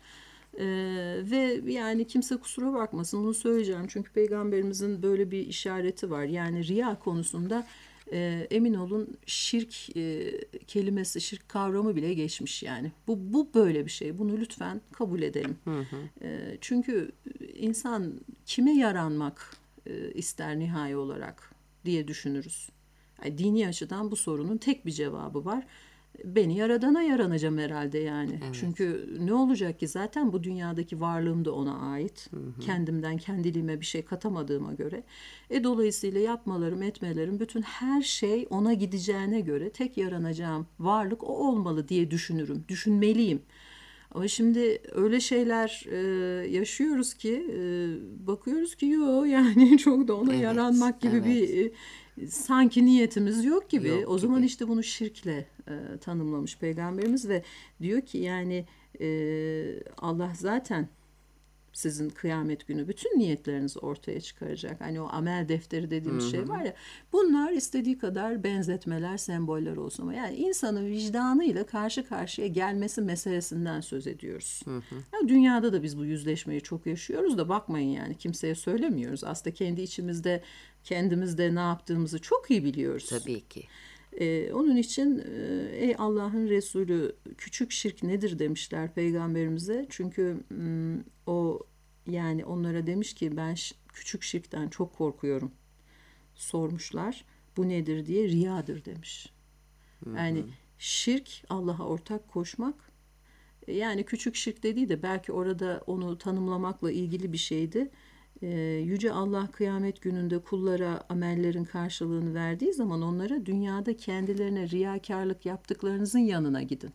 [SPEAKER 8] Ve yani kimse kusura bakmasın, bunu söyleyeceğim. Çünkü Peygamberimizin böyle bir işareti var. Yani riya konusunda emin olun şirk kelimesi, şirk kavramı bile geçmiş yani. Bu böyle bir şey. Bunu lütfen kabul edelim. Çünkü insan kime yaranmak ister nihai olarak diye düşünürüz. Yani dini açıdan bu sorunun tek bir cevabı var. Beni yaradana yaranacağım herhalde yani. Evet. Çünkü ne olacak ki zaten bu dünyadaki varlığım da ona ait. Kendimden kendiliğime bir şey katamadığıma göre. Dolayısıyla yapmalarım, etmelerim, bütün her şey ona gideceğine göre tek yaranacağım varlık o olmalı diye düşünürüm. Düşünmeliyim. Ama şimdi öyle şeyler yaşıyoruz ki bakıyoruz ki yok yani çok da ona yaranmak gibi bir sanki niyetimiz yok gibi. O zaman işte bunu şirkle tanımlamış Peygamberimiz ve diyor ki yani Allah zaten sizin kıyamet günü bütün niyetlerinizi ortaya çıkaracak. Hani o amel defteri dediğimiz şey var ya, bunlar istediği kadar benzetmeler, semboller olsun ama yani insanın vicdanıyla karşı karşıya gelmesi meselesinden söz ediyoruz. Yani dünyada da biz bu yüzleşmeyi çok yaşıyoruz da bakmayın yani kimseye söylemiyoruz. Aslında kendi içimizde, kendimizde ne yaptığımızı çok iyi biliyoruz.
[SPEAKER 2] Tabii ki.
[SPEAKER 8] Onun için ey Allah'ın Resulü, küçük şirk nedir demişler Peygamberimize. Çünkü o yani onlara demiş ki ben küçük şirkten çok korkuyorum. Sormuşlar bu nedir diye, riyadır demiş. Yani şirk Allah'a ortak koşmak. Yani küçük şirk dediği de belki orada onu tanımlamakla ilgili bir şeydi. Yüce Allah kıyamet gününde kullara amellerin karşılığını verdiği zaman onlara dünyada kendilerine riyakarlık yaptıklarınızın yanına gidin.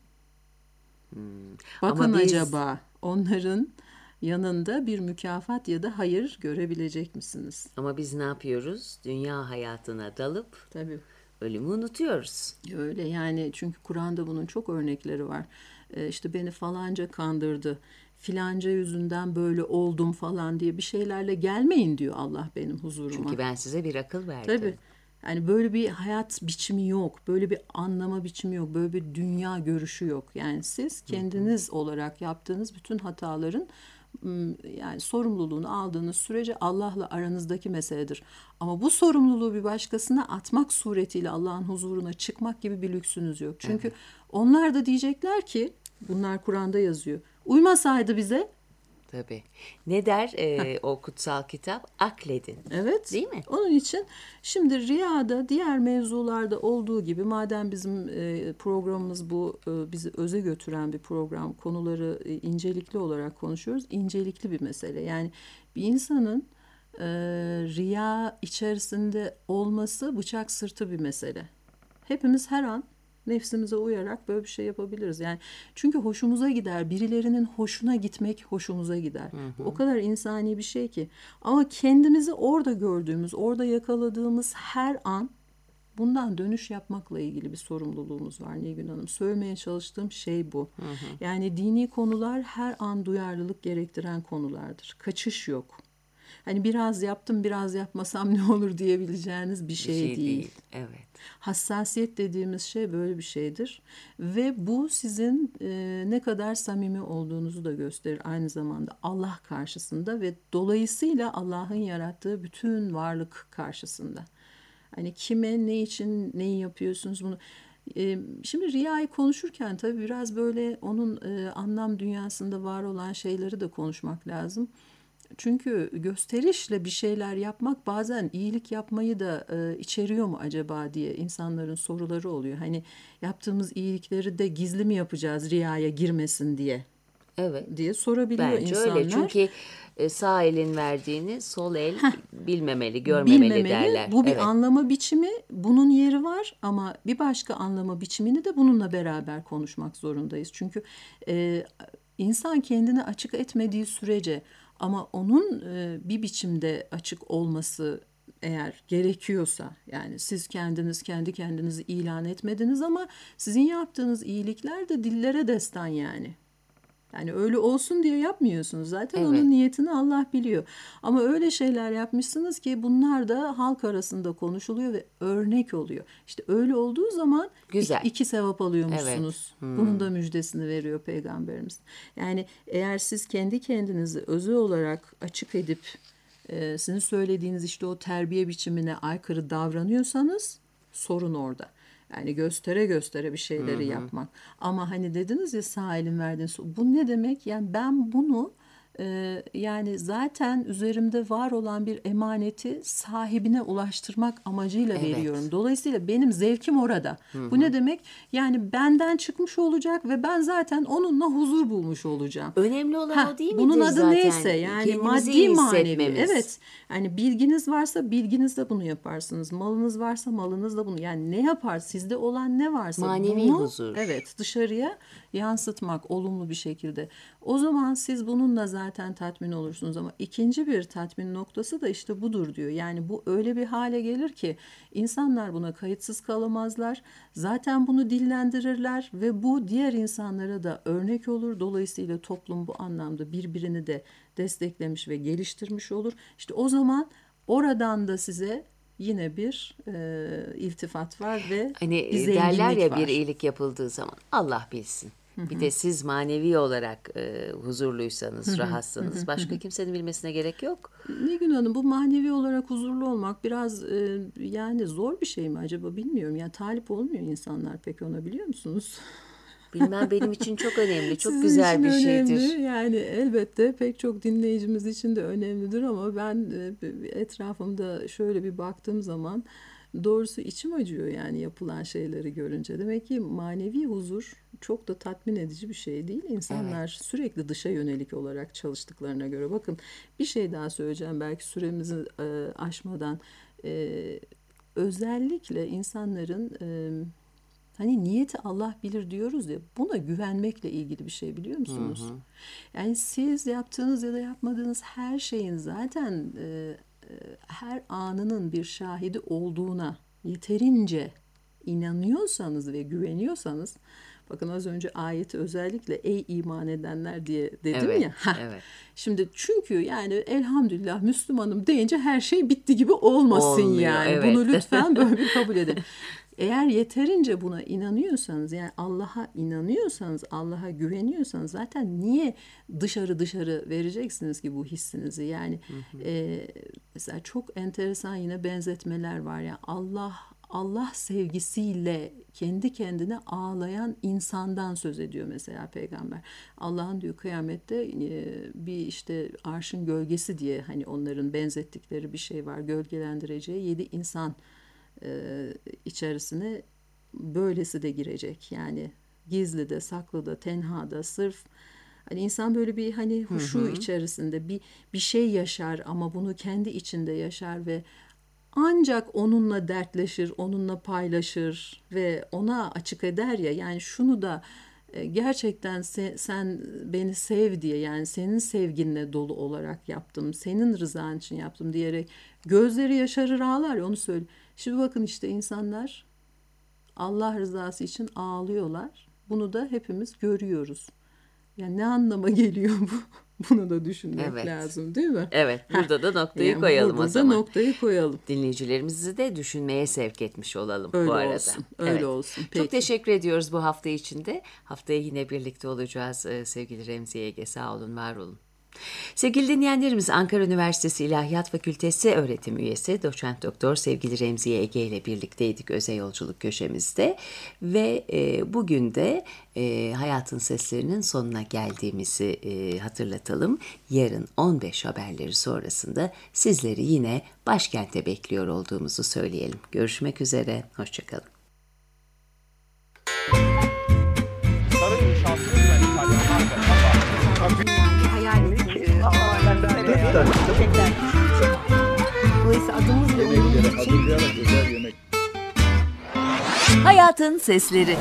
[SPEAKER 8] Bakın acaba onların yanında bir mükafat ya da hayır görebilecek misiniz?
[SPEAKER 2] Ama biz ne yapıyoruz? Dünya hayatına dalıp
[SPEAKER 8] Tabii.
[SPEAKER 2] ölümü unutuyoruz.
[SPEAKER 8] Öyle yani, çünkü Kur'an'da bunun çok örnekleri var. İşte beni falanca kandırdı, filanca yüzünden böyle oldum falan diye bir şeylerle gelmeyin diyor Allah benim huzuruma.
[SPEAKER 2] Çünkü ben size bir akıl verdim.
[SPEAKER 8] Tabii. Yani böyle bir hayat biçimi yok, böyle bir anlama biçimi yok, böyle bir dünya görüşü yok. Yani siz kendiniz olarak yaptığınız bütün hataların yani sorumluluğunu aldığınız sürece Allah'la aranızdaki meseledir. Ama bu sorumluluğu bir başkasına atmak suretiyle Allah'ın huzuruna çıkmak gibi bir lüksünüz yok. Çünkü onlar da diyecekler ki, bunlar Kur'an'da yazıyor, uymasaydı bize
[SPEAKER 2] Tabii. Ne der o kutsal kitap? Akledin.
[SPEAKER 8] Evet.
[SPEAKER 2] Değil mi?
[SPEAKER 8] Onun için şimdi rüyada diğer mevzularda olduğu gibi madem bizim programımız bu bizi öze götüren bir program, konuları incelikli olarak konuşuyoruz. İncelikli bir mesele. Yani bir insanın rüya içerisinde olması bıçak sırtı bir mesele. Hepimiz her an nefsimize uyarak böyle bir şey yapabiliriz. Yani çünkü hoşumuza gider. Birilerinin hoşuna gitmek hoşumuza gider. O kadar insani bir şey ki. Ama kendimizi orada gördüğümüz, orada yakaladığımız her an bundan dönüş yapmakla ilgili bir sorumluluğumuz var Nilgün Hanım. Söylemeye çalıştığım şey bu. Yani dini konular her an duyarlılık gerektiren konulardır. Kaçış yok. Hani biraz yaptım, biraz yapmasam ne olur diyebileceğiniz bir şey değil.
[SPEAKER 2] Evet.
[SPEAKER 8] Hassasiyet dediğimiz şey böyle bir şeydir. Ve bu sizin ne kadar samimi olduğunuzu da gösterir aynı zamanda Allah karşısında ve dolayısıyla Allah'ın yarattığı bütün varlık karşısında. Hani kime, ne için, neyi yapıyorsunuz bunu. Şimdi riyayı konuşurken tabii biraz böyle onun anlam dünyasında var olan şeyleri de konuşmak lazım. Çünkü gösterişle bir şeyler yapmak bazen iyilik yapmayı da içeriyor mu acaba diye insanların soruları oluyor. Hani yaptığımız iyilikleri de gizli mi yapacağız riyaya girmesin diye?
[SPEAKER 2] Evet.
[SPEAKER 8] Diye sorabiliyor
[SPEAKER 2] Bence
[SPEAKER 8] insanlar.
[SPEAKER 2] öyle. Çünkü sağ elin verdiğini sol el bilmemeli, görmemeli derler.
[SPEAKER 8] Bu bir
[SPEAKER 2] Evet.
[SPEAKER 8] anlama biçimi, bunun yeri var ama bir başka anlama biçimini de bununla beraber konuşmak zorundayız. Çünkü insan kendini açık etmediği sürece ama onun bir biçimde açık olması eğer gerekiyorsa, yani siz kendiniz kendi kendinizi ilan etmediniz ama sizin yaptığınız iyilikler de dillere destan yani. Yani öyle olsun diye yapmıyorsunuz. Zaten
[SPEAKER 2] Evet.
[SPEAKER 8] onun niyetini Allah biliyor. Ama öyle şeyler yapmışsınız ki bunlar da halk arasında konuşuluyor ve örnek oluyor. İşte öyle olduğu zaman
[SPEAKER 2] Güzel.
[SPEAKER 8] iki sevap alıyormuşsunuz.
[SPEAKER 2] Evet.
[SPEAKER 8] Bunun da müjdesini veriyor Peygamberimiz. Yani eğer siz kendi kendinizi özel olarak açık edip sizin söylediğiniz işte o terbiye biçimine aykırı davranıyorsanız sorun orada. Yani göstere göstere bir şeyleri yapmak. Ama hani dediniz ya sağ elin verdiğiniz. Bu ne demek? Yani ben bunu yani zaten üzerimde var olan bir emaneti sahibine ulaştırmak amacıyla
[SPEAKER 2] Evet.
[SPEAKER 8] veriyorum. Dolayısıyla benim zevkim orada. Bu ne demek? Yani benden çıkmış olacak ve ben zaten onunla huzur bulmuş olacağım.
[SPEAKER 2] Önemli olan o değil midir
[SPEAKER 8] Bunun adı
[SPEAKER 2] zaten?
[SPEAKER 8] neyse yani
[SPEAKER 2] Kendimizi
[SPEAKER 8] maddi
[SPEAKER 2] iyi
[SPEAKER 8] manevi.
[SPEAKER 2] hissetmemiz.
[SPEAKER 8] Evet. Yani bilginiz varsa bilginizle bunu yaparsınız. Malınız varsa malınızla bunu. Yani ne yapar? Sizde olan ne varsa
[SPEAKER 2] Manevi
[SPEAKER 8] bunu
[SPEAKER 2] huzur.
[SPEAKER 8] evet dışarıya yansıtmak olumlu bir şekilde. O zaman siz bununla zaten tatmin olursunuz ama ikinci bir tatmin noktası da işte budur diyor. Yani bu öyle bir hale gelir ki insanlar buna kayıtsız kalamazlar. Zaten bunu dillendirirler ve bu diğer insanlara da örnek olur. Dolayısıyla toplum bu anlamda birbirini de desteklemiş ve geliştirmiş olur. İşte o zaman oradan da size yine bir iltifat var ve
[SPEAKER 2] Hani
[SPEAKER 8] bir
[SPEAKER 2] derler
[SPEAKER 8] zenginlik
[SPEAKER 2] ya
[SPEAKER 8] var.
[SPEAKER 2] bir iyilik yapıldığı zaman Allah bilsin. Bir de siz manevi olarak huzurluysanız, rahatsanız başka kimsenin bilmesine gerek yok.
[SPEAKER 8] Nilgün Hanım bu manevi olarak huzurlu olmak biraz yani zor bir şey mi acaba bilmiyorum. Yani talip olmuyor insanlar pek ona biliyor musunuz?
[SPEAKER 2] Bilmem benim için çok önemli, çok
[SPEAKER 8] Sizin
[SPEAKER 2] güzel
[SPEAKER 8] için
[SPEAKER 2] bir
[SPEAKER 8] önemli.
[SPEAKER 2] şeydir.
[SPEAKER 8] Yani elbette pek çok dinleyicimiz için de önemlidir ama ben etrafımda şöyle bir baktığım zaman doğrusu içim acıyor yani yapılan şeyleri görünce. Demek ki manevi huzur çok da tatmin edici bir şey değil. İnsanlar sürekli dışa yönelik olarak çalıştıklarına göre. Bakın bir şey daha söyleyeceğim belki süremizi aşmadan. Özellikle insanların hani niyeti Allah bilir diyoruz ya buna güvenmekle ilgili bir şey biliyor musunuz? Yani siz yaptığınız ya da yapmadığınız her şeyin zaten her anının bir şahidi olduğuna yeterince inanıyorsanız ve güveniyorsanız bakın az önce ayeti özellikle ey iman edenler diye dedim
[SPEAKER 2] Evet,
[SPEAKER 8] ya.
[SPEAKER 2] evet.
[SPEAKER 8] Şimdi çünkü yani elhamdülillah Müslümanım deyince her şey bitti gibi olmasın
[SPEAKER 2] Olmuyor,
[SPEAKER 8] yani.
[SPEAKER 2] evet.
[SPEAKER 8] Bunu lütfen böyle bir kabul edin. Eğer yeterince buna inanıyorsanız yani Allah'a inanıyorsanız, Allah'a güveniyorsanız zaten niye dışarı vereceksiniz ki bu hissinizi? Yani mesela çok enteresan yine benzetmeler var ya Allah Allah sevgisiyle kendi kendine ağlayan insandan söz ediyor mesela peygamber. Allah'ın diyor kıyamette bir işte arşın gölgesi diye hani onların benzettikleri bir şey var. Gölgelendireceği 7 insan içerisine böylesi de girecek. Yani gizli de, saklı da, tenhada, sırf hani insan böyle bir hani huşu içerisinde bir şey yaşar ama bunu kendi içinde yaşar ve ancak onunla dertleşir, onunla paylaşır ve ona açık eder ya, yani şunu da gerçekten sen beni sev diye, yani senin sevginle dolu olarak yaptım, senin rızan için yaptım diyerek gözleri yaşarır, ağlar ya, onu söyle. Şimdi bakın işte insanlar Allah rızası için ağlıyorlar. Bunu da hepimiz görüyoruz. Yani ne anlama geliyor bu? Bunu da düşünmek lazım, değil mi?
[SPEAKER 2] Evet, burada da noktayı koyalım o zaman.
[SPEAKER 8] Burada noktayı koyalım.
[SPEAKER 2] Dinleyicilerimizi de düşünmeye sevk etmiş olalım
[SPEAKER 8] öyle
[SPEAKER 2] bu arada.
[SPEAKER 8] Olsun, öyle olsun. Peki.
[SPEAKER 2] Çok teşekkür ediyoruz bu hafta için de. Haftaya yine birlikte olacağız sevgili Remziye Ege. Sağ olun, var olun. Sevgili dinleyenlerimiz, Ankara Üniversitesi İlahiyat Fakültesi öğretim üyesi Doçent Doktor sevgili Remziye Ege ile birlikteydik Öze Yolculuk köşemizde ve bugün de Hayatın Seslerinin sonuna geldiğimizi hatırlatalım. Yarın 15 haberleri sonrasında sizleri yine başkente bekliyor olduğumuzu söyleyelim. Görüşmek üzere, hoşçakalın. Hayatın Sesleri.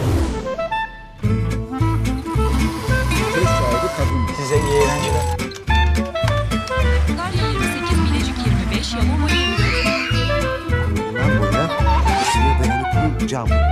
[SPEAKER 9] Size iyi eğlenceler.
[SPEAKER 10] Antalya 28, Bilecik 25, Yalova 24.
[SPEAKER 9] Bundan boya ısıya dayanıklı cam.